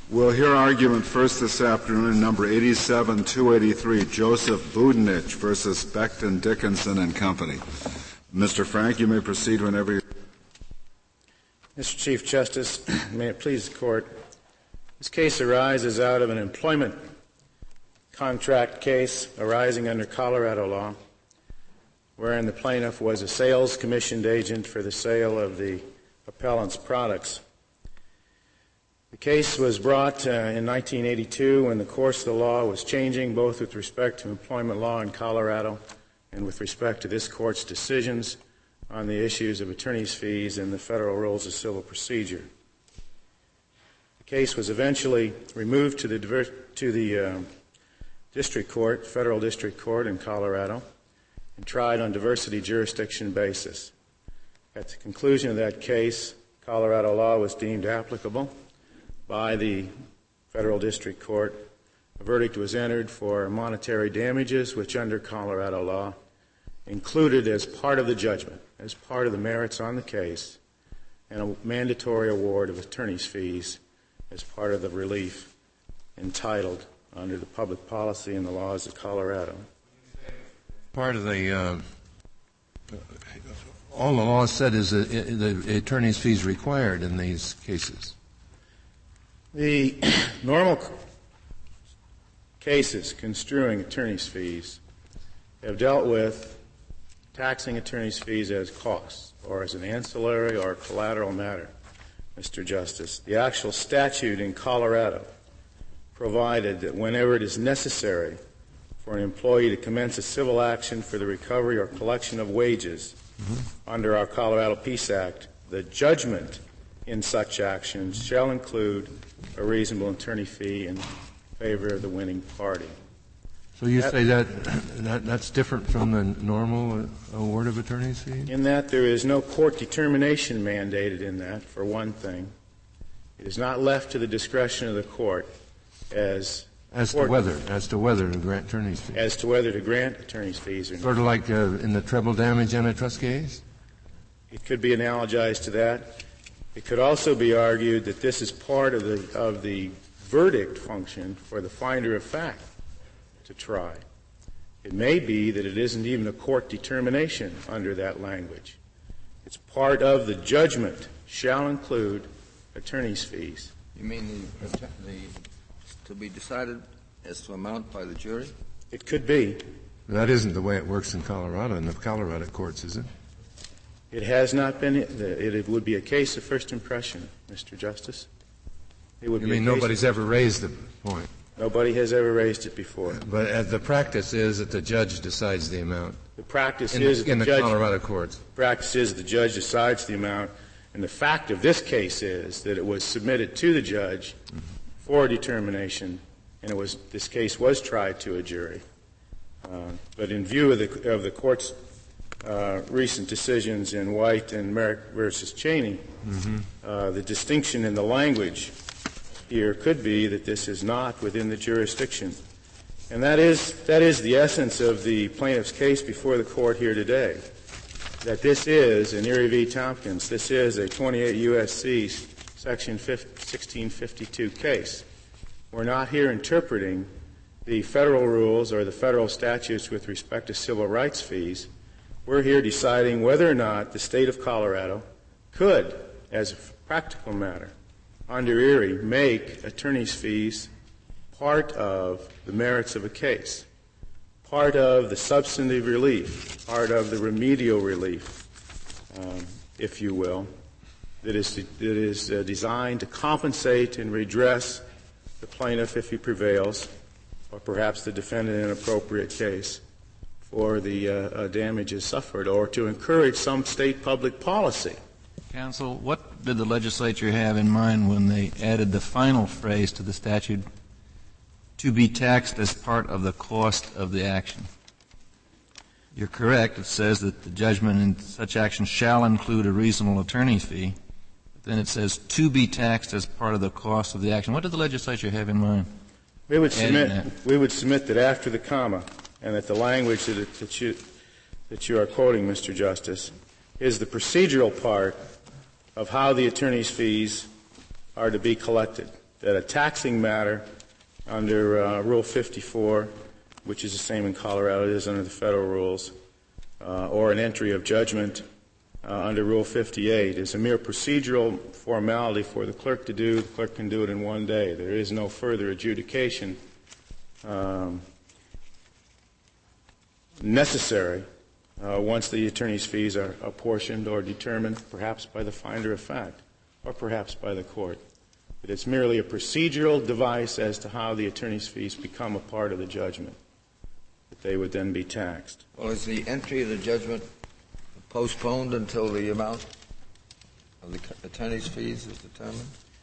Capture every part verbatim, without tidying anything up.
We'll hear argument first this afternoon in number eighty-seven two eighty-three, Joseph Budenich versus Becton Dickinson and Company. Mister Frank, you may proceed whenever you... Mister Chief Justice, may it please the Court, this case arises out of an employment contract case arising under Colorado law, wherein the plaintiff was a sales commissioned agent for the sale of the appellant's products. The case was brought uh, in nineteen eighty-two when the course of the law was changing, both with respect to employment law in Colorado and with respect to this Court's decisions on the issues of attorney's fees and the Federal Rules of Civil Procedure. The case was eventually removed to the, diver- to the uh, District Court, Federal District Court in Colorado, and tried on diversity jurisdiction basis. At the conclusion of that case, Colorado law was deemed applicable by the Federal District Court. A verdict was entered for monetary damages, which under Colorado law included as part of the judgment, as part of the merits on the case, and a mandatory award of attorney's fees as part of the relief entitled under the public policy and the laws of Colorado. Part of the, uh, all the law said is that the attorney's fees required in these cases. The normal cases construing attorney's fees have dealt with taxing attorney's fees as costs or as an ancillary or collateral matter, Mister Justice. The actual statute in Colorado provided that whenever it is necessary for an employee to commence a civil action for the recovery or collection of wages mm-hmm. under our Colorado Peace Act, the judgment in such actions shall include a reasonable attorney fee in favor of the winning party. So you that, say that, that that's different from the normal award of attorney's fees? In that there is no court determination mandated in that, for one thing. It is not left to the discretion of the court as as to whether as to whether to grant attorney's fees. As to whether to grant attorney's fees or not. Sort of like uh, in the treble damage antitrust case? It could be analogized to that. It could also be argued that this is part of the of the verdict function for the finder of fact to try. It may be that it isn't even a court determination under that language. It's part of the judgment shall include attorney's fees. You mean the, the to be decided as to amount by the jury? It could be. That isn't the way it works in Colorado, in the Colorado courts, is it? It has not been. It would be a case of first impression, Mister Justice. It would you be mean nobody's ever raised the point? Nobody has ever raised it before. But uh, the practice is that the judge decides the amount. The practice in is the, in the, the judge, Colorado courts. The practice is the judge decides the amount, and the fact of this case is that it was submitted to the judge mm-hmm. for determination, and it was this case was tried to a jury. Uh, but in view of the of the court's uh, recent decisions in White and Merrick versus Cheney, mm-hmm. uh, the distinction in the language here could be that this is not within the jurisdiction. And that is that is the essence of the plaintiff's case before the court here today, that this is, in Erie v. Tompkins, this is a twenty-eight U S C Section sixteen fifty-two case. We're not here interpreting the federal rules or the federal statutes with respect to civil rights fees. We're here deciding whether or not the state of Colorado could, as a practical matter, under Erie, make attorney's fees part of the merits of a case, part of the substantive relief, part of the remedial relief, um, if you will, that is, to, that is uh, designed to compensate and redress the plaintiff if he prevails, or perhaps the defendant in an appropriate case, for the uh, uh, damages suffered, or to encourage some state public policy. Counsel, what did the legislature have in mind when they added the final phrase to the statute, to be taxed as part of the cost of the action? You're correct. It says that the judgment in such action shall include a reasonable attorney's fee. But then it says to be taxed as part of the cost of the action. What did the legislature have in mind? We would submit, we would submit that after the comma, and that the language that, it, that, you, that you are quoting, Mister Justice, is the procedural part of how the attorney's fees are to be collected. that a taxing matter under uh, Rule fifty-four, which is the same in Colorado as under the federal rules, uh, or an entry of judgment uh, under Rule fifty-eight is a mere procedural formality for the clerk to do. The clerk can do it in one day. There is no further adjudication um, necessary uh, once the attorney's fees are apportioned or determined, perhaps by the finder of fact or perhaps by the court. But it's merely a procedural device as to how the attorney's fees become a part of the judgment, that they would then be taxed. Well, is the entry of the judgment postponed until the amount of the attorney's fees is determined?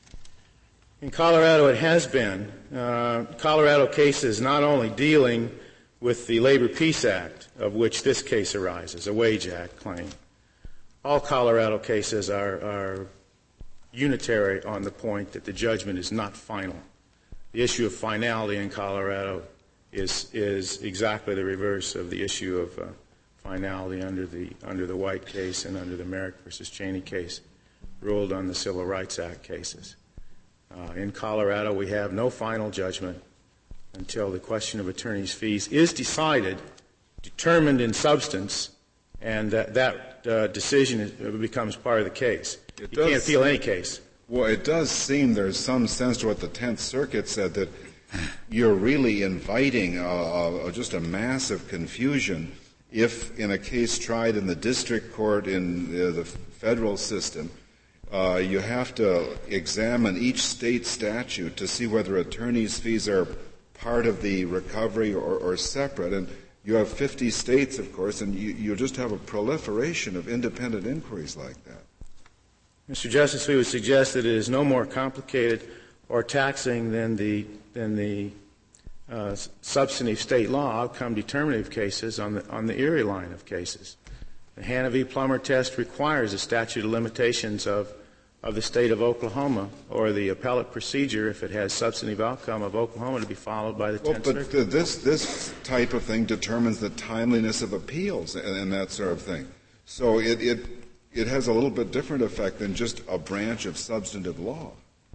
In Colorado, it has been. Uh, Colorado cases not only dealing with the Labor Peace Act, of which this case arises, a Wage Act claim. All Colorado cases are, are unitary on the point that the judgment is not final. The issue of finality in Colorado is, is exactly the reverse of the issue of uh, finality under the, under the White case and under the Merrick versus Cheney case ruled on the Civil Rights Act cases. Uh, in Colorado, we have no final judgment until the question of attorney's fees is decided, determined in substance, and that, that uh, decision is, becomes part of the case. It you can't appeal any case. Well, it does seem there's some sense to what the Tenth Circuit said, that you're really inviting uh, uh, just a massive confusion if, in a case tried in the district court in uh, the federal system, uh, you have to examine each state statute to see whether attorney's fees are part of the recovery or, or separate. And you have fifty states, of course, and you, you just have a proliferation of independent inquiries like that. Mister Justice, we would suggest that it is no more complicated or taxing than the, than the uh, substantive state law outcome determinative cases on the, on the Erie line of cases. The Hannah v. Plummer test requires a statute of limitations of, of the state of Oklahoma, or the appellate procedure, if it has substantive outcome of Oklahoma, to be followed by the well, Tenth but Circuit. the, this, this type of thing determines the timeliness of appeals and, and that sort of thing. So it, it It has a little bit different effect than just a branch of substantive law.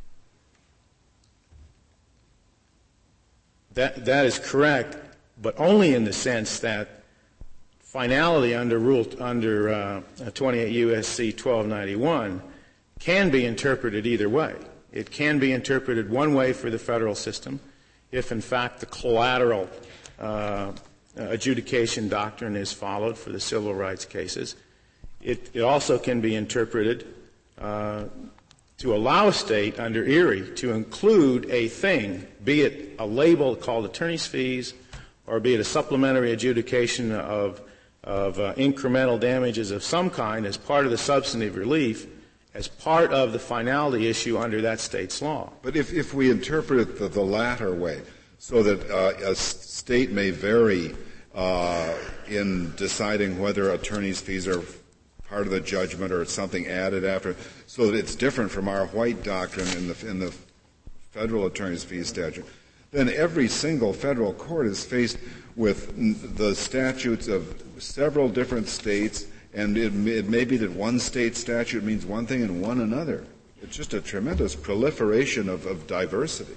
That, that is correct, but only in the sense that finality under rule under uh, twenty-eight U S C twelve ninety-one can be interpreted either way. It can be interpreted one way for the federal system, if in fact the collateral uh, adjudication doctrine is followed for the civil rights cases. It, it also can be interpreted uh, to allow a state under Erie to include a thing, be it a label called attorney's fees, or be it a supplementary adjudication of, of uh, incremental damages of some kind as part of the substantive relief, as part of the finality issue under that state's law. But if, if we interpret it the, the latter way, so that uh, a state may vary uh, in deciding whether attorney's fees are part of the judgment or something added after, so that it's different from our White doctrine in the, in the federal attorney's fees statute, then every single federal court is faced with the statutes of several different states, and it, it may be that one state statute means one thing and one another. It's just a tremendous proliferation of, of diversity.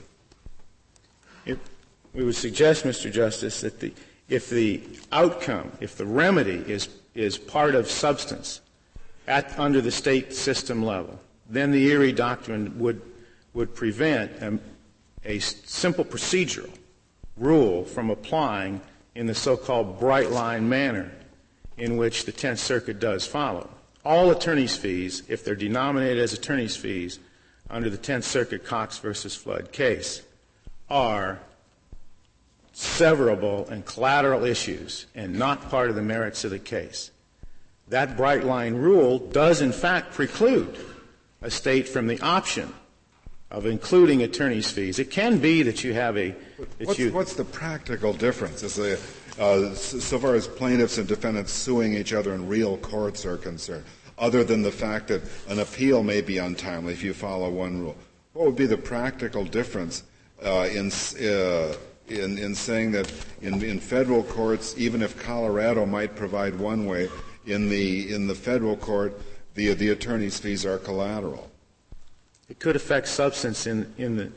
It, we would suggest, Mister Justice, that the, if the outcome, if the remedy is, is part of substance, at under the state system level, then the Erie doctrine would would prevent a, a simple procedural rule from applying in the so-called bright line manner in which the Tenth Circuit does follow. All attorney's fees, if they're denominated as attorney's fees under the Tenth Circuit Cox versus Flood case, are severable and collateral issues and not part of the merits of the case. That bright line rule does in fact preclude a state from the option of including attorney's fees. It can be that you have a that what's, you, what's the practical difference as a, uh, so far as plaintiffs and defendants suing each other in real courts are concerned, other than the fact that an appeal may be untimely if you follow one rule? What would be the practical difference uh, in uh, in in saying that in, in federal courts, even if Colorado might provide one way, in the in the federal court, the the attorney's fees are collateral? It could affect substance in in the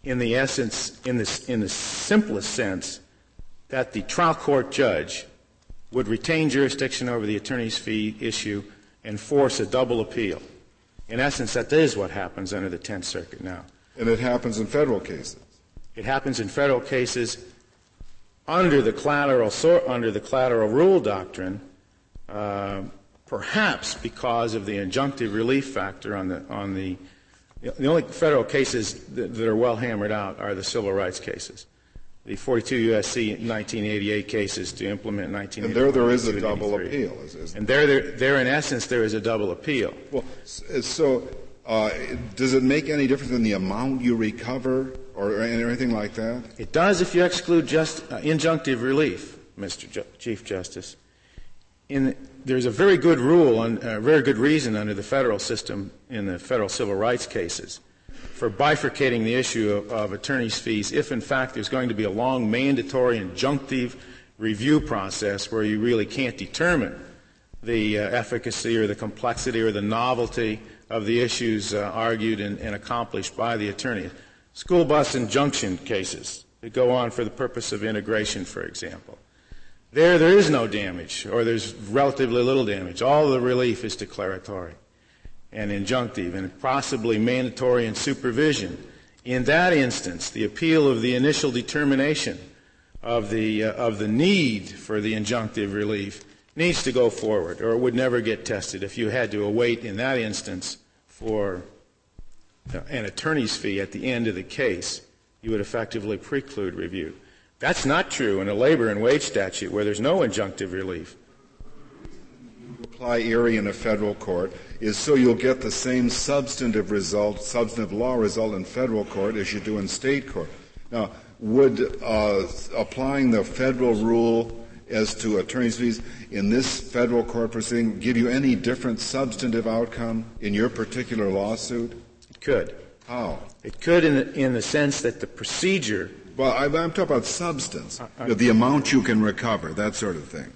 in the essence, in the, in the simplest sense, that the trial court judge would retain jurisdiction over the attorney's fee issue and force a double appeal. In essence, that is what happens under the Tenth Circuit now. And it happens in federal cases. It happens in federal cases under the collateral, under the collateral rule doctrine, uh, perhaps because of the injunctive relief factor on the, on the, the only federal cases that, that are well hammered out are the civil rights cases. The forty-two U S C nineteen eighty-eight cases to implement nineteen eighty-eight. And there there is a double appeal. Is, is and there, there, there, in essence, there is a double appeal. Well, so uh, does it make any difference in the amount you recover or anything like that? It does if you exclude just uh, injunctive relief, Mister Ju- Chief Justice. In, there's a very good rule, a uh, very good reason under the federal system in the federal civil rights cases for bifurcating the issue of, of attorney's fees if, in fact, there's going to be a long mandatory injunctive review process where you really can't determine the uh, efficacy or the complexity or the novelty of the issues uh, argued and, and accomplished by the attorney. School bus injunction cases that go on for the purpose of integration, for example. There, there is no damage, or there's relatively little damage. All the relief is declaratory and injunctive and possibly mandatory in supervision. In that instance, the appeal of the initial determination of the, uh, of the need for the injunctive relief needs to go forward, or it would never get tested if you had to await in that instance for uh, an attorney's fee at the end of the case. You would effectively preclude review. That's not true in a labor and wage statute where there's no injunctive relief. Apply Erie in a federal court is so you'll get the same substantive result, substantive law result in federal court as you do in state court. Now, would uh, applying the federal rule as to attorney's fees in this federal court proceeding give you any different substantive outcome in your particular lawsuit? It could. How? It could in the, in the sense that the procedure. Well, I, I'm talking about substance, uh, uh, the amount you can recover, that sort of thing.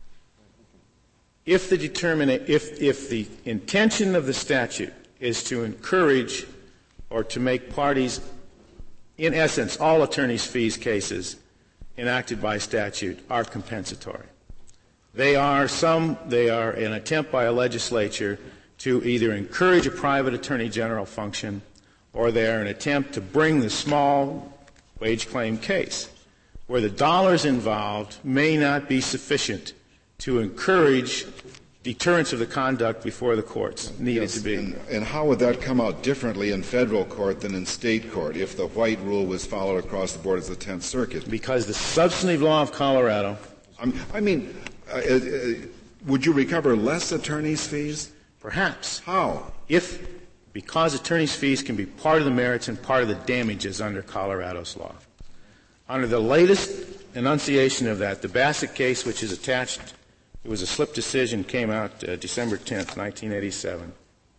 If the determina- if, if the intention of the statute is to encourage or to make parties, in essence, all attorneys' fees cases enacted by statute are compensatory. They are some, they are an attempt by a legislature to either encourage a private attorney general function or they are an attempt to bring the small wage claim case where the dollars involved may not be sufficient to encourage deterrence of the conduct before the courts needed yes, to be. And, and how would that come out differently in federal court than in state court if the white rule was followed across the board as the Tenth Circuit? Because the substantive law of Colorado. I'm, I mean, uh, uh, would you recover less attorney's fees? Perhaps. How? If, because attorney's fees can be part of the merits and part of the damages under Colorado's law. Under the latest enunciation of that, the Bassett case, which is attached, it was a slip decision, came out uh, December tenth, nineteen eighty-seven.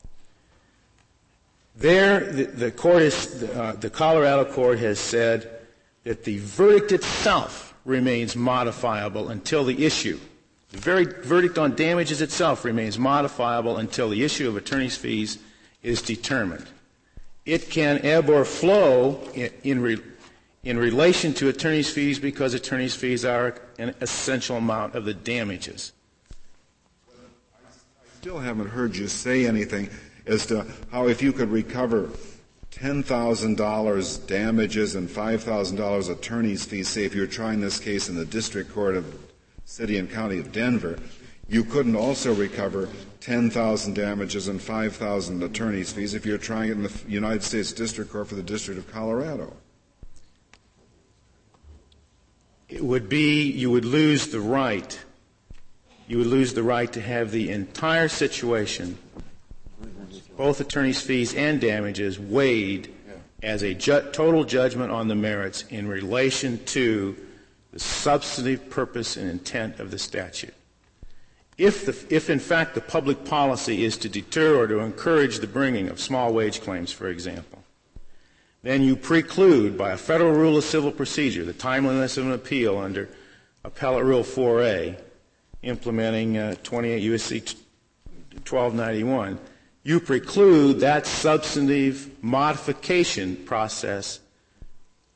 There, the, the court is, uh, the Colorado court has said that the verdict itself remains modifiable until the issue, the very verdict on damages itself remains modifiable until the issue of attorney's fees is determined. It can ebb or flow in, in, re, in relation to attorney's fees because attorney's fees are an essential amount of the damages. I still haven't heard you say anything as to how if you could recover ten thousand dollars damages and five thousand dollars attorney's fees, say if you're trying this case in the District Court of City and County of Denver, you couldn't also recover ten thousand damages and five thousand attorney's fees if you're trying it in the United States District Court for the District of Colorado. It would be, you would lose the right, you would lose the right to have the entire situation, both attorney's fees and damages, weighed as a ju- total judgment on the merits in relation to the substantive purpose and intent of the statute. If, the, if in fact the public policy is to deter or to encourage the bringing of small wage claims, for example, then you preclude by a federal rule of civil procedure the timeliness of an appeal under Appellate Rule four A, implementing uh, twenty-eight U S C twelve ninety-one. You preclude that substantive modification process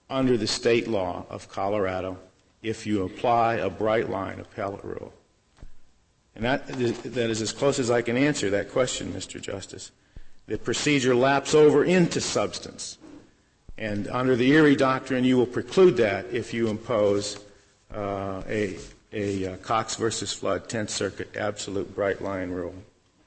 under the state law of Colorado if you apply a bright line appellate rule. And that, that is as close as I can answer that question, Mister Justice. The procedure laps over into substance. And under the Erie Doctrine, you will preclude that if you impose uh, a, a uh, Cox versus Flood Tenth Circuit absolute bright line rule.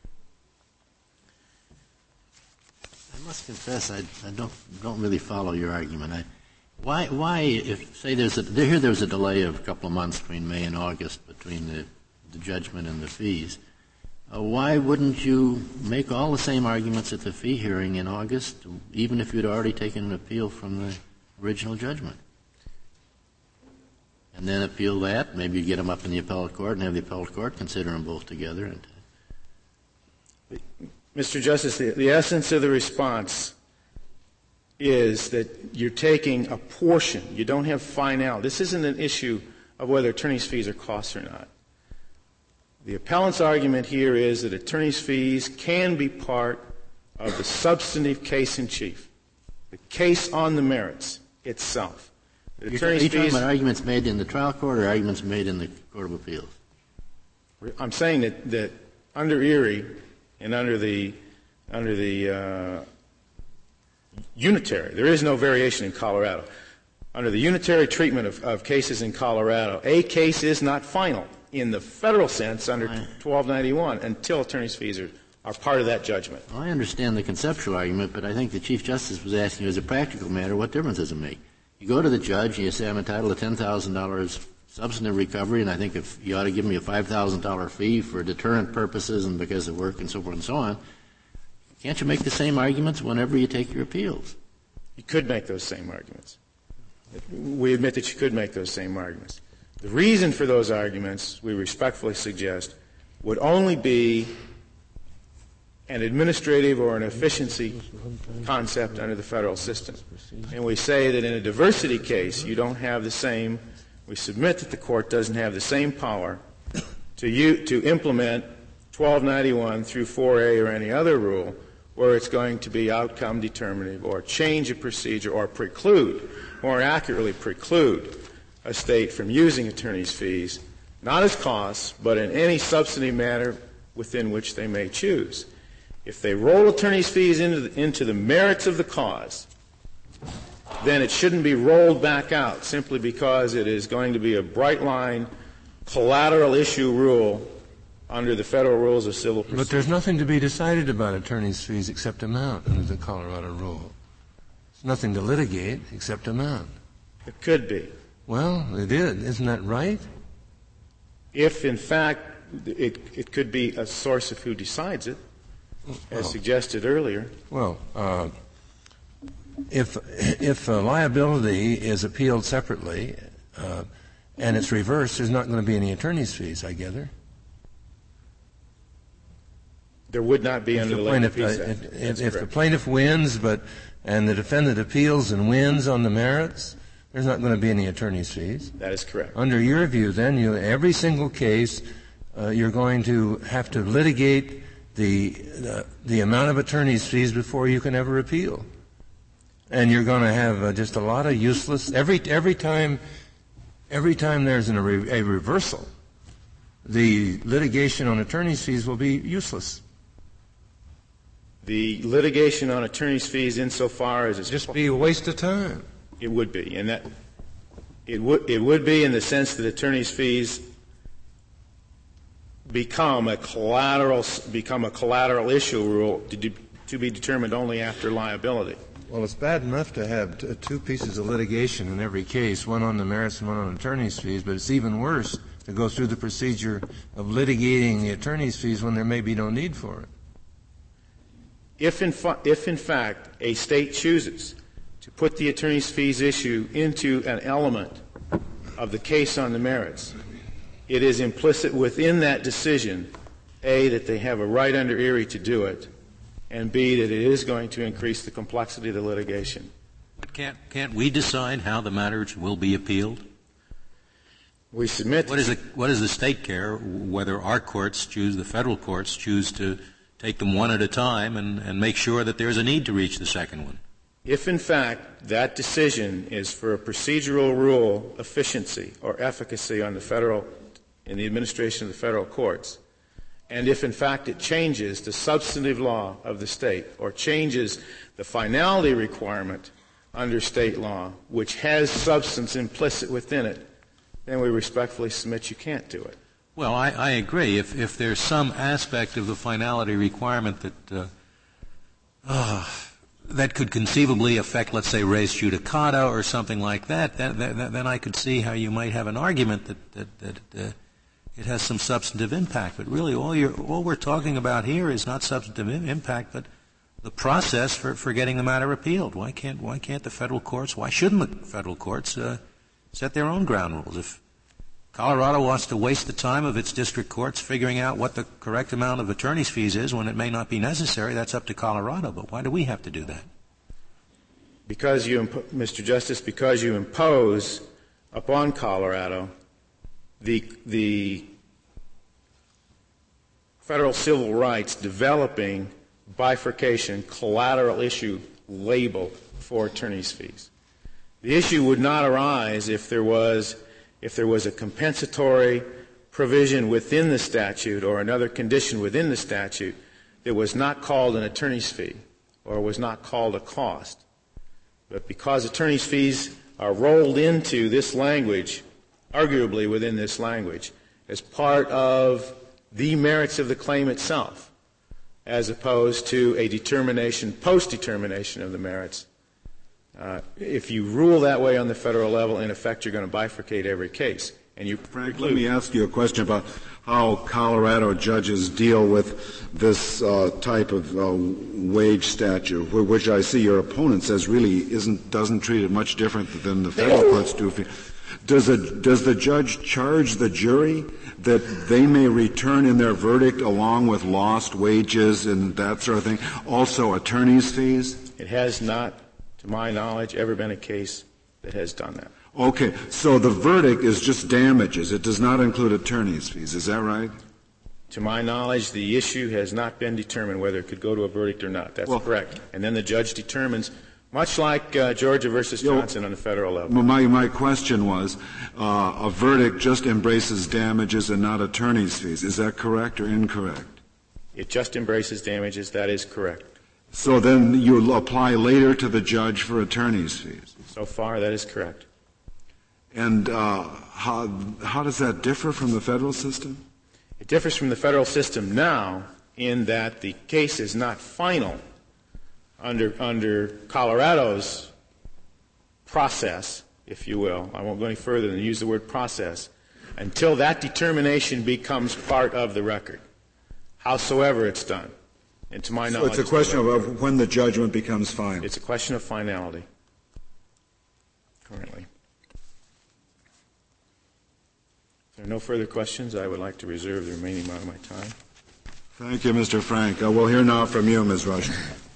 I must confess, I, I don't don't really follow your argument. I, why why if say there's a here there was a delay of a couple of months between May and August between the, the judgment and the fees. Uh, why wouldn't you make all the same arguments at the fee hearing in August, even if you'd already taken an appeal from the original judgment? And then appeal that, maybe you get them up in the appellate court and have the appellate court consider them both together. And Mister Justice, the, the essence of the response is that you're taking a portion. You don't have finality. This isn't an issue of whether attorney's fees are costs or not. The appellant's argument here is that attorney's fees can be part of the substantive case in chief, the case on the merits itself. The You're, attorney's are you talking fees, about arguments made in the trial court or arguments made in the Court of Appeals? I'm saying that, that under Erie and under the under the uh, unitary, there is no variation in Colorado. Under the unitary treatment of, of cases in Colorado, a case is not final in the federal sense under twelve ninety-one until attorney's fees are, are part of that judgment. Well, I understand the conceptual argument, but I think the Chief Justice was asking you as a practical matter, what difference does it make? You go to the judge and you say, I'm entitled to ten thousand dollars substantive recovery, and I think if you ought to give me a five thousand dollars fee for deterrent purposes and because of work and so forth and so on. Can't you make the same arguments whenever you take your appeals? You could make those same arguments. We admit that you could make those same arguments. The reason for those arguments, we respectfully suggest, would only be an administrative or an efficiency concept under the federal system. And we say that in a diversity case, you don't have the same, we submit that the court doesn't have the same power to, you, to implement twelve ninety-one through four A or any other rule where it's going to be outcome determinative or change a procedure or preclude, more accurately preclude, a state from using attorney's fees, not as costs, but in any substantive manner within which they may choose. If they roll attorney's fees into the, into the merits of the cause, then it shouldn't be rolled back out simply because it is going to be a bright line collateral issue rule under the federal rules of civil procedure. But there's nothing to be decided about attorney's fees except amount under the Colorado rule. There's nothing to litigate except amount. It could be. Well, it is. Isn't that right? If, in fact, it, it could be a source of who decides it, as well, suggested earlier. Well, uh, if if uh, liability is appealed separately uh, and it's reversed, there's not going to be any attorney's fees, I gather. There would not be If under the, the Labor plaintiff, Peace uh, Act. if, That's if the correct. plaintiff wins, but and the defendant appeals and wins on the merits, there's not going to be any attorney's fees. That is correct. Under your view, then, you every single case uh, you're going to have to litigate the uh, the amount of attorney's fees before you can ever appeal, and you're going to have uh, just a lot of useless every every time every time there's an, a, re, a reversal, the litigation on attorney's fees will be useless. The litigation on attorney's fees, insofar as it's Just be a waste of time. It would be, and that it would it would be in the sense that attorney's fees become a collateral become a collateral issue rule to, de, to be determined only after liability. Well, it's bad enough to have t- two pieces of litigation in every case, one on the merits and one on attorney's fees, but it's even worse to go through the procedure of litigating the attorney's fees when there may be no need for it. If in, fa- if in fact a state chooses to put the attorney's fees issue into an element of the case on the merits, it is implicit within that decision, A, that they have a right under Erie to do it, and B, that it is going to increase the complexity of the litigation. But can't, can't we decide how the matters will be appealed? We submit. What, is the, what does the state care whether our courts choose, the federal courts choose to take them one at a time and, and make sure that there's a need to reach the second one? If, in fact, that decision is for a procedural rule efficiency or efficacy on the federal, in the administration of the federal courts, and if, in fact, it changes the substantive law of the state or changes the finality requirement under state law, which has substance implicit within it, then we respectfully submit you can't do it. Well, I, I agree. If, if there's some aspect of the finality requirement that uh, uh, that could conceivably affect, let's say, res judicata or something like that, that, that, that, then I could see how you might have an argument that that, that uh, it has some substantive impact. But really, all you're, all we're talking about here is not substantive im- impact, but the process for, for getting the matter appealed. Why can't why can't the federal courts? Why shouldn't the federal courts uh, set their own ground rules? If Colorado wants to waste the time of its district courts figuring out what the correct amount of attorney's fees is when it may not be necessary, that's up to Colorado. But why do we have to do that? Because you, imp- Mister Justice, because you impose upon Colorado the the federal civil rights developing bifurcation collateral issue label for attorney's fees. The issue would not arise if there was if there was a compensatory provision within the statute or another condition within the statute that was not called an attorney's fee or was not called a cost. But because attorney's fees are rolled into this language, arguably within this language, as part of the merits of the claim itself, as opposed to a determination, post-determination of the merits. Uh, if you rule that way on the federal level, in effect, you're going to bifurcate every case. And you Frank, let me ask you a question about how Colorado judges deal with this uh, type of uh, wage statute, which I see your opponent says really isn't doesn't treat it much different than the federal courts do. Does, a, does the judge charge the jury that they may return in their verdict along with lost wages and that sort of thing, also attorney's fees? It has not, to my knowledge, ever been a case that has done that. Okay, so the verdict is just damages. It does not include attorney's fees. Is that right? To my knowledge, the issue has not been determined whether it could go to a verdict or not. That's well, correct. And then the judge determines, much like uh, Georgia versus Johnson on the federal level. My, my question was, uh, a verdict just embraces damages and not attorney's fees. Is that correct or incorrect? It just embraces damages. That is correct. So then you apply later to the judge for attorney's fees. So far, that is correct. And uh, how, how does that differ from the federal system? It differs from the federal system now in that the case is not final under, under Colorado's process, if you will. I won't go any further than use the word process, until that determination becomes part of the record, howsoever it's done. And to my so knowledge, it's a question of when the judgment becomes final. It's a question of finality, currently. If there are no further questions, I would like to reserve the remaining amount of my time. Thank you, Mister Frank. Uh, we'll hear now from you, Miz Rush.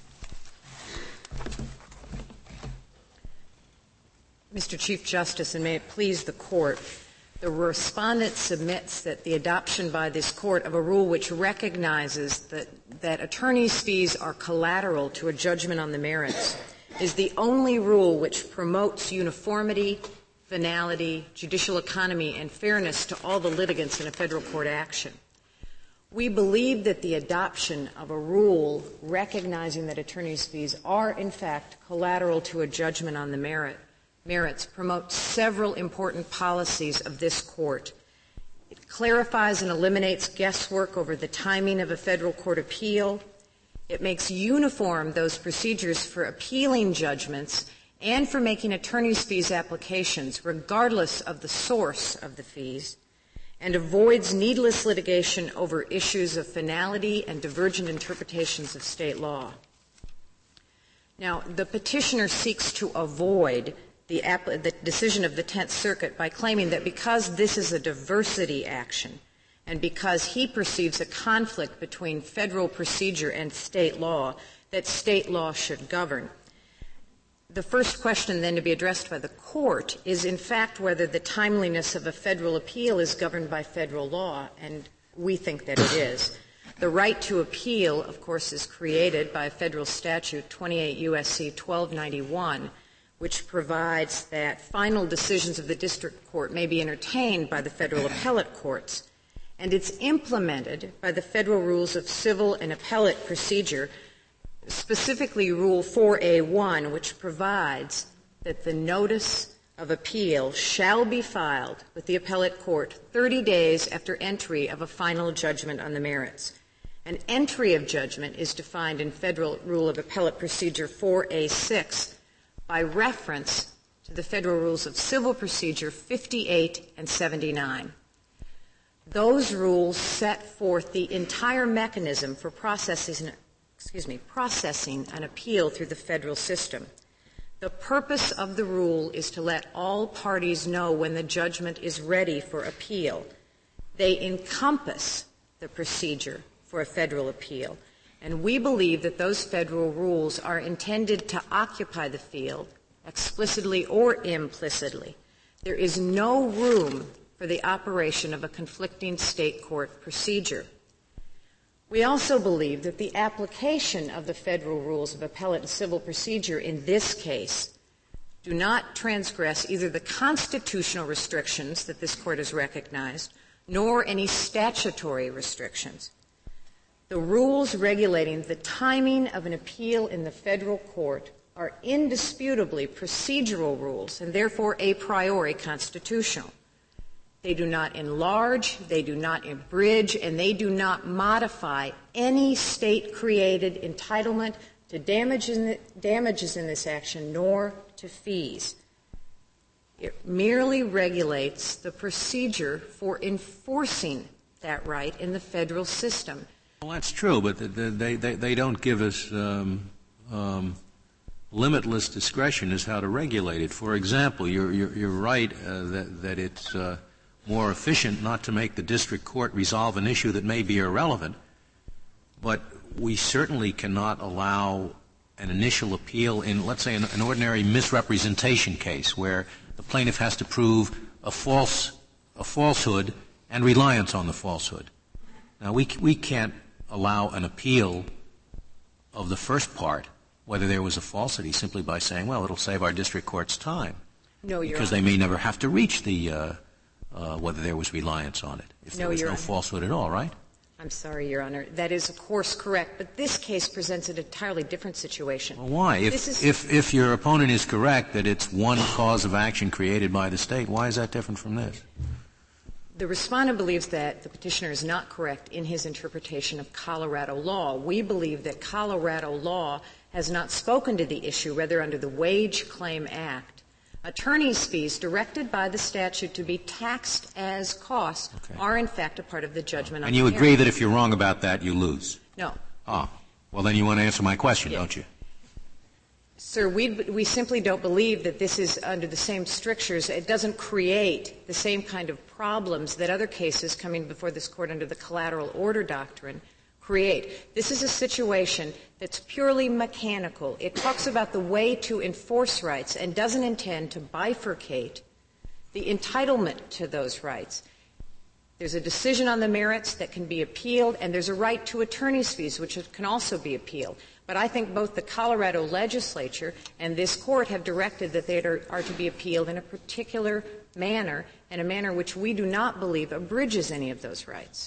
Mister Chief Justice, and may it please the Court, the respondent submits that the adoption by this Court of a rule which recognizes that, that attorney's fees are collateral to a judgment on the merits is the only rule which promotes uniformity, finality, judicial economy, and fairness to all the litigants in a federal court action. We believe that the adoption of a rule recognizing that attorney's fees are, in fact, collateral to a judgment on the merit merits promotes several important policies of this Court. It clarifies and eliminates guesswork over the timing of a federal court appeal. It makes uniform those procedures for appealing judgments and for making attorney's fees applications, regardless of the source of the fees, and avoids needless litigation over issues of finality and divergent interpretations of state law. Now, the petitioner seeks to avoid The, the decision of the Tenth Circuit by claiming that because this is a diversity action and because he perceives a conflict between federal procedure and state law, that state law should govern. The first question then to be addressed by the Court is, in fact, whether the timeliness of a federal appeal is governed by federal law, and we think that it is. The right to appeal, of course, is created by federal statute twenty-eight U S C twelve ninety-one, which provides that final decisions of the district court may be entertained by the federal appellate courts, and it's implemented by the federal rules of civil and appellate procedure, specifically Rule four A one, which provides that the notice of appeal shall be filed with the appellate court thirty days after entry of a final judgment on the merits. An entry of judgment is defined in Federal Rule of Appellate Procedure four A six by reference to the Federal Rules of Civil Procedure fifty-eight and seventy-nine. Those rules set forth the entire mechanism for processing, excuse me, processing an appeal through the federal system. The purpose of the rule is to let all parties know when the judgment is ready for appeal. They encompass the procedure for a federal appeal, and we believe that those federal rules are intended to occupy the field, explicitly or implicitly. There is no room for the operation of a conflicting state court procedure. We also believe that the application of the federal rules of appellate and civil procedure in this case do not transgress either the constitutional restrictions that this court has recognized, nor any statutory restrictions. The rules regulating the timing of an appeal in the federal court are indisputably procedural rules and therefore a priori constitutional. They do not enlarge, they do not abridge, and they do not modify any state-created entitlement to damages in, the, damages in this action, nor to fees. It merely regulates the procedure for enforcing that right in the federal system. Well, that's true, but the, the, they, they, they don't give us um, um, limitless discretion as how to regulate it. For example, you're, you're, you're right uh, that, that it's uh, more efficient not to make the district court resolve an issue that may be irrelevant, but we certainly cannot allow an initial appeal in, let's say, an, an ordinary misrepresentation case where the plaintiff has to prove a false, a falsehood and reliance on the falsehood. Now, we, we can't allow an appeal of the first part, whether there was a falsity, simply by saying, well, it'll save our district court's time. No, Your Because Honor. they may never have to reach the, uh, uh, whether there was reliance on it, if No, there was Your no Honor. falsehood at all, right? I'm sorry, Your Honor. That is, of course, correct. But this case presents an entirely different situation. Well, why? If, is if, if your opponent is correct that it's one cause of action created by the state, why is that different from this? The respondent believes that the petitioner is not correct in his interpretation of Colorado law. We believe that Colorado law has not spoken to the issue, whether under the Wage Claim Act, attorney's fees directed by the statute to be taxed as costs Okay. are in fact a part of the judgment. And on you the agree merits. that if you're wrong about that, you lose? No. Ah. Well, then you want to answer my question, Yeah. don't you? Sir, we, we simply don't believe that this is under the same strictures. It doesn't create the same kind of problems that other cases coming before this Court under the collateral order doctrine create. This is a situation that's purely mechanical. It talks about the way to enforce rights and doesn't intend to bifurcate the entitlement to those rights. There's a decision on the merits that can be appealed, and there's a right to attorney's fees, which can also be appealed. But I think both the Colorado legislature and this Court have directed that they are, are to be appealed in a particular manner, and a manner which we do not believe abridges any of those rights.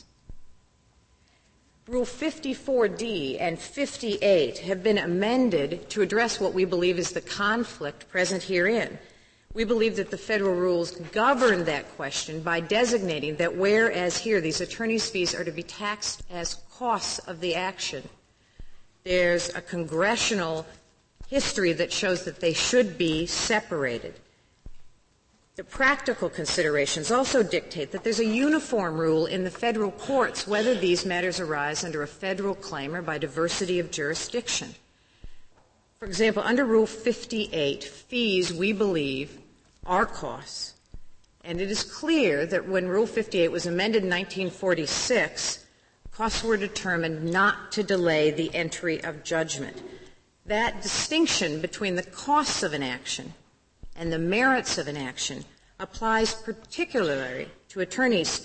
Rule fifty-four D and fifty-eight have been amended to address what we believe is the conflict present herein. We believe that the federal rules govern that question by designating that whereas here these attorney's fees are to be taxed as costs of the action, there's a congressional history that shows that they should be separated. The practical considerations also dictate that there's a uniform rule in the federal courts whether these matters arise under a federal claim or by diversity of jurisdiction. For example, under Rule fifty-eight, fees, we believe, are costs. And it is clear that when Rule fifty-eight was amended in nineteen forty-six, costs were determined not to delay the entry of judgment. That distinction between the costs of an action and the merits of an action applies particularly to attorney's fees,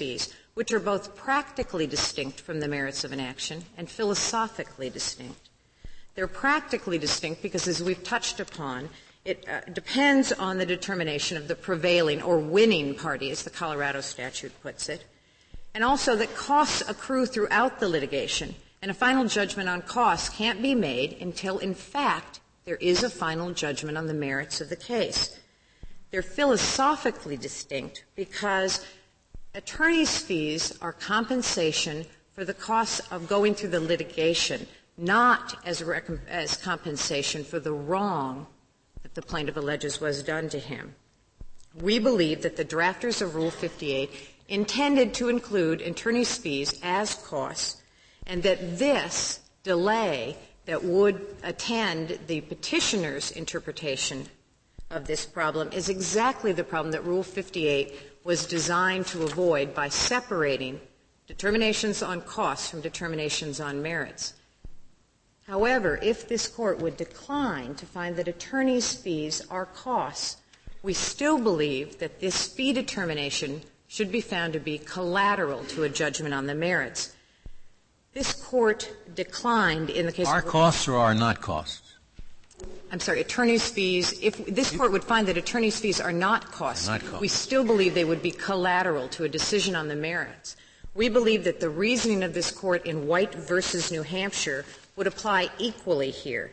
which are both practically distinct from the merits of an action and philosophically distinct. They're practically distinct because, as we've touched upon, it uh, depends on the determination of the prevailing or winning party, as the Colorado statute puts it, and also that costs accrue throughout the litigation, and a final judgment on costs can't be made until, in fact, there is a final judgment on the merits of the case. They're philosophically distinct because attorney's fees are compensation for the costs of going through the litigation, not as, rec- as compensation for the wrong that the plaintiff alleges was done to him. We believe that the drafters of Rule fifty-eight intended to include attorney's fees as costs, and that this delay that would attend the petitioner's interpretation of this problem is exactly the problem that Rule fifty-eight was designed to avoid by separating determinations on costs from determinations on merits. However, if this Court would decline to find that attorney's fees are costs, we still believe that this fee determination should be found to be collateral to a judgment on the merits. This Court declined in the case Are of costs or are not costs? I'm sorry, attorney's fees. If this Court would find that attorney's fees are not costs, not costs, we still believe they would be collateral to a decision on the merits. We believe that the reasoning of this Court in White versus New Hampshire would apply equally here.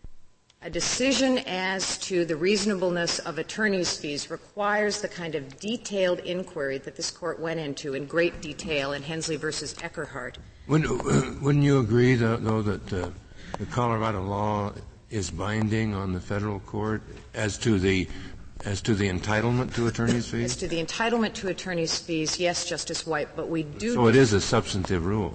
A decision as to the reasonableness of attorney's fees requires the kind of detailed inquiry that this Court went into in great detail in Hensley versus Eckerhart. Wouldn't, wouldn't you agree, though, though that uh, the Colorado law is binding on the federal court as to the as to the entitlement to attorney's fees? As to the entitlement to attorney's fees, yes, Justice White, but we do. So it is a substantive rule.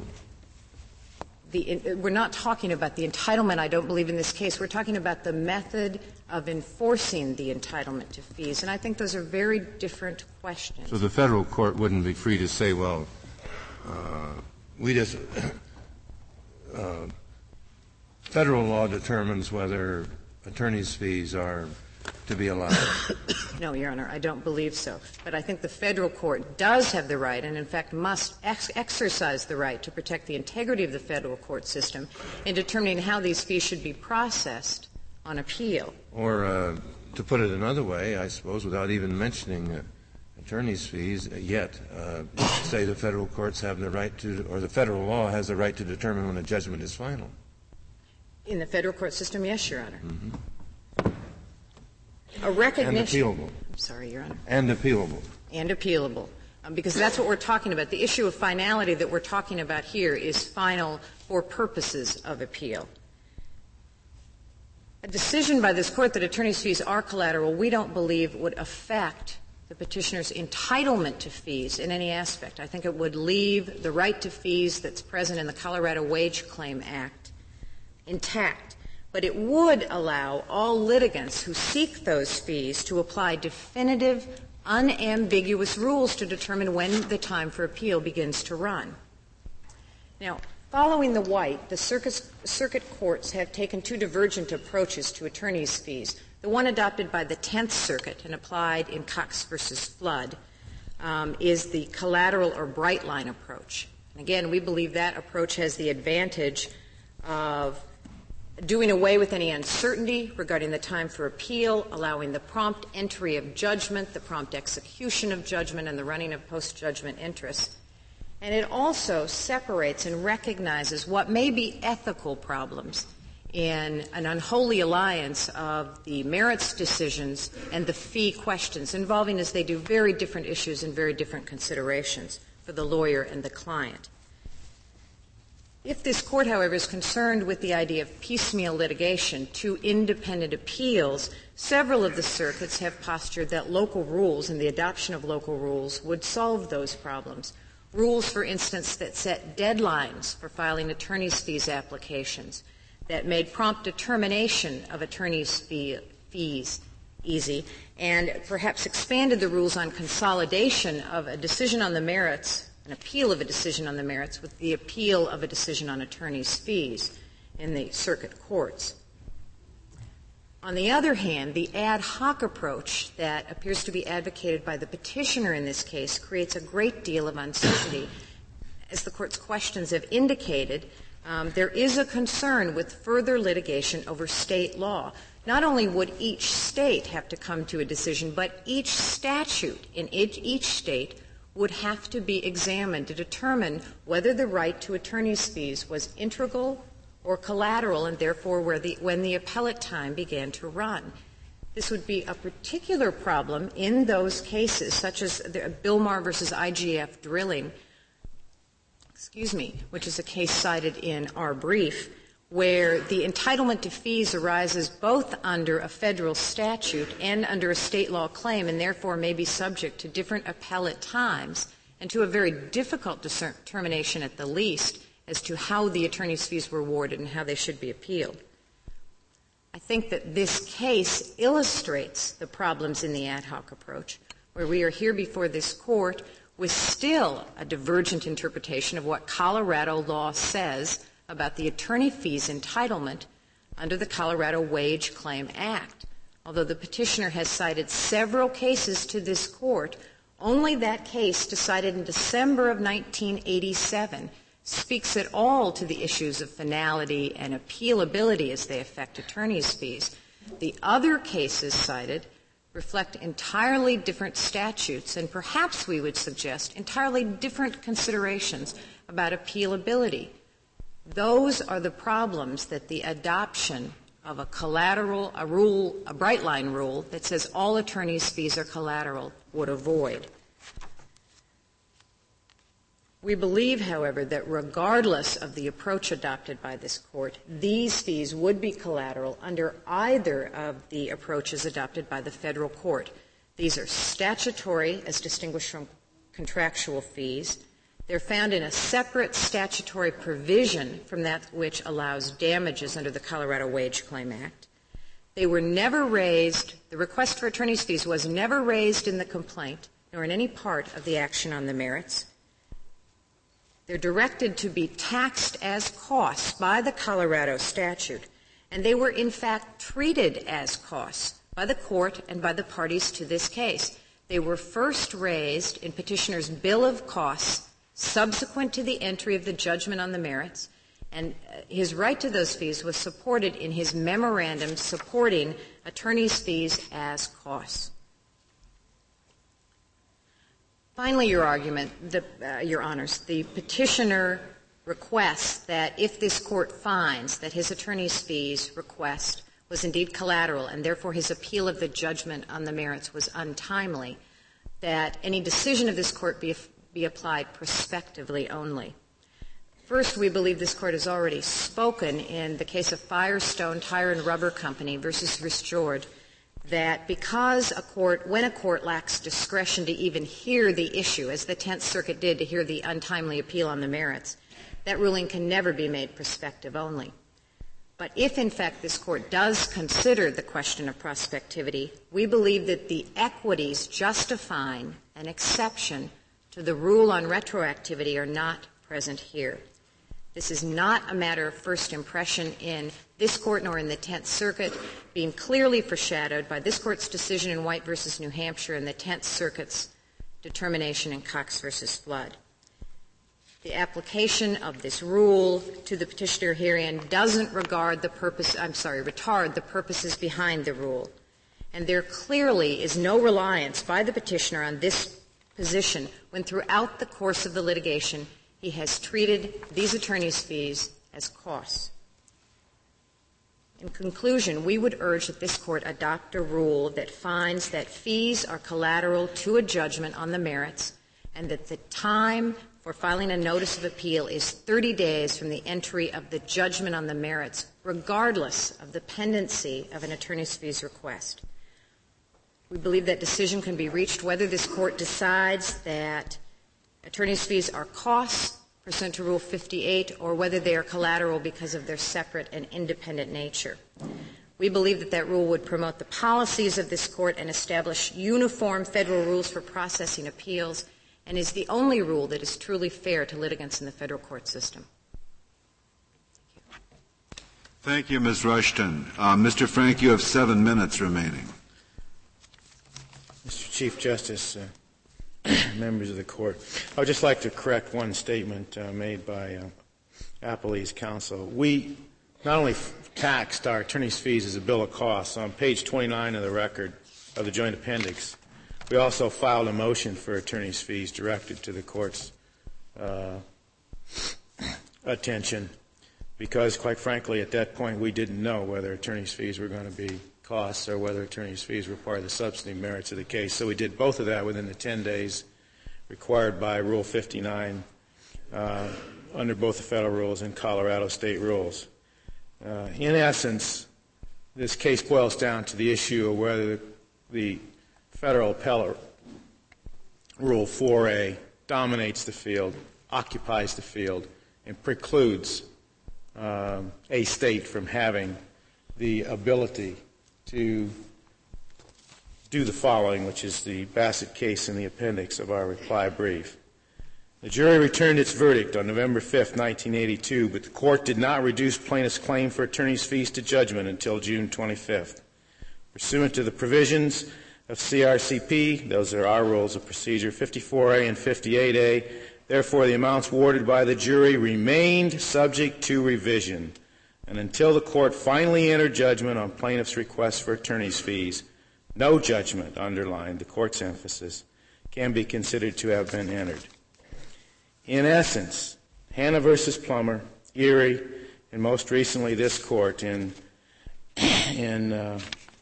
The, we're not talking about the entitlement, I don't believe, in this case. We're talking about the method of enforcing the entitlement to fees, and I think those are very different questions. So the federal court wouldn't be free to say, well, uh, we just uh, federal law determines whether attorney's fees are to be allowed. No, Your Honor, I don't believe so. But I think the federal court does have the right, and in fact must ex- exercise the right to protect the integrity of the federal court system in determining how these fees should be processed on appeal. Or uh, to put it another way, I suppose, without even mentioning uh, attorney's fees yet, uh, say the federal courts have the right to, or the federal law has the right to determine when a judgment is final. In the federal court system, yes, Your Honor. Mm-hmm. A recognition. And appealable. I'm sorry, Your Honor. And appealable. And appealable. Um, because that's what we're talking about. The issue of finality that we're talking about here is final for purposes of appeal. A decision by this Court that attorney's fees are collateral, we don't believe would affect the petitioner's entitlement to fees in any aspect. I think it would leave the right to fees that's present in the Colorado Wage Claim Act intact. But it would allow all litigants who seek those fees to apply definitive, unambiguous rules to determine when the time for appeal begins to run. Now, following the White, the circuit, circuit courts have taken two divergent approaches to attorney's fees. The one adopted by the Tenth Circuit and applied in Cox versus Flood um, is the collateral or bright line approach. And again, we believe that approach has the advantage of doing away with any uncertainty regarding the time for appeal, allowing the prompt entry of judgment, the prompt execution of judgment, and the running of post-judgment interest. And it also separates and recognizes what may be ethical problems in an unholy alliance of the merits decisions and the fee questions, involving, as they do, very different issues and very different considerations for the lawyer and the client. If this Court, however, is concerned with the idea of piecemeal litigation, two independent appeals, several of the circuits have postured that local rules and the adoption of local rules would solve those problems. Rules, for instance, that set deadlines for filing attorney's fees applications, that made prompt determination of attorney's fee, fees easy, and perhaps expanded the rules on consolidation of a decision on the merits, an appeal of a decision on the merits, with the appeal of a decision on attorney's fees in the circuit courts. On the other hand, the ad hoc approach that appears to be advocated by the petitioner in this case creates a great deal of uncertainty. As the Court's questions have indicated, um, there is a concern with further litigation over state law. Not only would each state have to come to a decision, but each statute in each, each state would have to be examined to determine whether the right to attorney's fees was integral or collateral, and therefore where the, when the appellate time began to run. This would be a particular problem in those cases, such as the Bilmar versus I G F drilling, excuse me, which is a case cited in our brief, where the entitlement to fees arises both under a federal statute and under a state law claim, and therefore may be subject to different appellate times and to a very difficult determination at the least as to how the attorney's fees were awarded and how they should be appealed. I think that this case illustrates the problems in the ad hoc approach, where we are here before this Court with still a divergent interpretation of what Colorado law says about the attorney fees entitlement under the Colorado Wage Claim Act. Although the petitioner has cited several cases to this Court, only that case, decided in December of nineteen eighty-seven, speaks at all to the issues of finality and appealability as they affect attorney's fees. The other cases cited reflect entirely different statutes and perhaps we would suggest entirely different considerations about appealability. Those are the problems that the adoption of a collateral, a rule, a bright line rule that says all attorney's fees are collateral would avoid. We believe, however, that regardless of the approach adopted by this Court, these fees would be collateral under either of the approaches adopted by the federal court. These are statutory, as distinguished from contractual fees. They're found in a separate statutory provision from that which allows damages under the Colorado Wage Claim Act. They were never raised, the request for attorney's fees was never raised in the complaint nor in any part of the action on the merits. They're directed to be taxed as costs by the Colorado statute, and they were in fact treated as costs by the Court and by the parties to this case. They were first raised in petitioner's bill of costs subsequent to the entry of the judgment on the merits, and his right to those fees was supported in his memorandum supporting attorney's fees as costs. Finally, your argument, the, uh, Your Honors, the petitioner requests that if this Court finds that his attorney's fees request was indeed collateral and therefore his appeal of the judgment on the merits was untimely, that any decision of this Court be, be applied prospectively only. First, we believe this Court has already spoken in the case of Firestone Tire and Rubber Company versus Ristjord that because a court, when a court lacks discretion to even hear the issue, as the Tenth Circuit did to hear the untimely appeal on the merits, that ruling can never be made prospective only. But if, in fact, this Court does consider the question of prospectivity, we believe that the equities justifying an exception to the rule on retroactivity are not present here. This is not a matter of first impression in this Court nor in the Tenth Circuit, being clearly foreshadowed by this Court's decision in White versus New Hampshire and the Tenth Circuit's determination in Cox versus Flood. The application of this rule to the petitioner herein doesn't regard the purpose, I'm sorry, retard the purposes behind the rule. And there clearly is no reliance by the petitioner on this position when throughout the course of the litigation he has treated these attorney's fees as costs. In conclusion, we would urge that this Court adopt a rule that finds that fees are collateral to a judgment on the merits and that the time for filing a notice of appeal is thirty days from the entry of the judgment on the merits, regardless of the pendency of an attorney's fees request. We believe that decision can be reached whether this Court decides that attorney's fees are costs pursuant to Rule fifty-eight or whether they are collateral because of their separate and independent nature. We believe that that rule would promote the policies of this Court and establish uniform federal rules for processing appeals and is the only rule that is truly fair to litigants in the federal court system. Thank you, Miz Rushton. Uh, Mister Frank, you have seven minutes remaining. Mister Chief Justice, uh, members of the court, I would just like to correct one statement uh, made by uh, Appellee's counsel. We not only f- taxed our attorney's fees as a bill of costs. On page twenty-nine of the record of the joint appendix, we also filed a motion for attorney's fees directed to the court's uh, attention because, quite frankly, at that point we didn't know whether attorney's fees were going to be costs or whether attorney's fees were part of the substantive merits of the case. So we did both of that within the ten days required by Rule fifty-nine uh, under both the federal rules and Colorado state rules. Uh, in essence, this case boils down to the issue of whether the, the federal appellate Rule four A dominates the field, occupies the field, and precludes um, a state from having the ability to do the following, which is the Bassett case in the appendix of our reply brief. The jury returned its verdict on November fifth, nineteen eighty-two, but the court did not reduce plaintiff's claim for attorney's fees to judgment until June twenty-fifth. Pursuant to the provisions of C R C P, those are our rules of procedure, fifty-four A and fifty-eight A, therefore the amounts awarded by the jury remained subject to revision. And until the court finally entered judgment on plaintiff's request for attorney's fees, no judgment, underlined the court's emphasis, can be considered to have been entered. In essence, Hanna versus Plummer, Erie, and most recently this court in, in uh,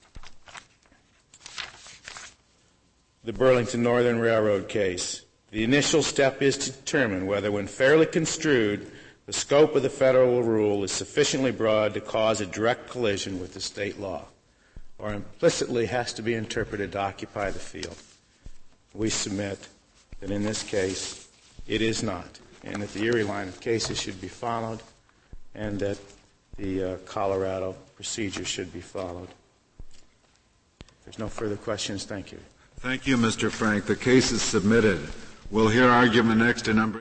the Burlington Northern Railroad case, the initial step is to determine whether, when fairly construed, the scope of the federal rule is sufficiently broad to cause a direct collision with the state law, or implicitly has to be interpreted to occupy the field. We submit that in this case it is not, and that the Erie line of cases should be followed, and that the uh, Colorado procedure should be followed. If there's no further questions, thank you. Thank you, Mister Frank. The case is submitted. We'll hear argument next in number